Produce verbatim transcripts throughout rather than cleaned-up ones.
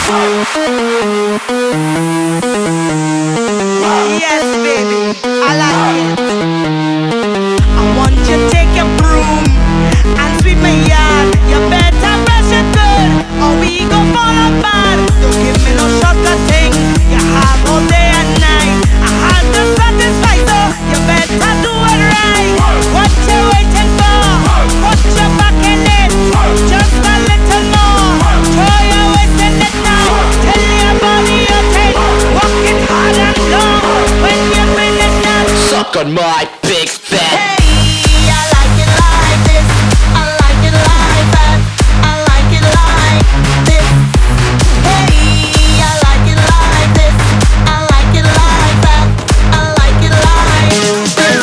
Yes, baby, I like it. I want you to take your broom and sweep my yard. You better brush it good, or we gon' fall apart. Don't give me no shortcut thing. You have all day and night. I had to satisfy, so you better do it right. What you waiting for? Put your back in it, just a little more. Throw your waist in it now. Tell your body you take. Walk it hard and long. When you finish that, Suck on my big fat. hey, I like it like this. I like it like that. I like it like this. Hey, I like it like this. I like it like that. I like it like this. Hey,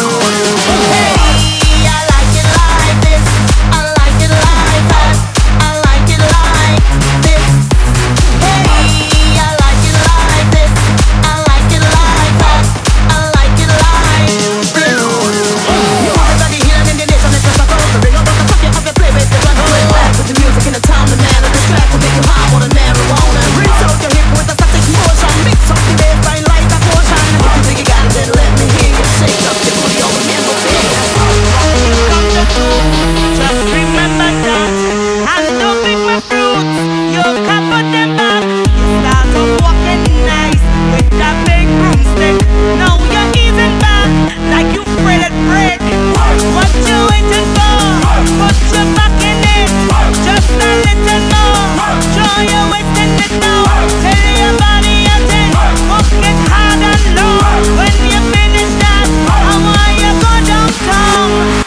I like it like this. I like it like that. I like it like this. Hey, I like it like this. I like it like that. I like it like this. You want to hear in the nation, it's just a thought to bring up the fucking of the play with the run play back with the music in the time, the man of the track will make you high on a marijuana. Rinse out your hip with a static motion, mix up the bass line like a potion. If you think you got it, then let me hear you shake up your booty on the man of the come to do, just remember that, and don't pick my fruits. You can put them back. You start off walking nice with that big broomstick. Now you're easing back like you breaded bread. What you waiting for? Put your back in it, just a little more. Draw your waist in it now. Tell your body you take. Walk it hard and long. When you finish that, I want you go downtown.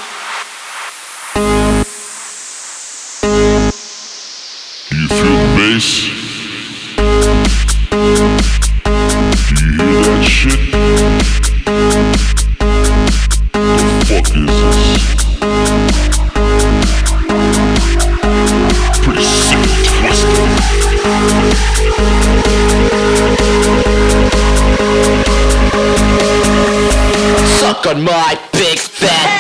Do you feel the bass? Do you hear that shit? The fuck is this? Pretty sick and twisted. Suck on my big fat.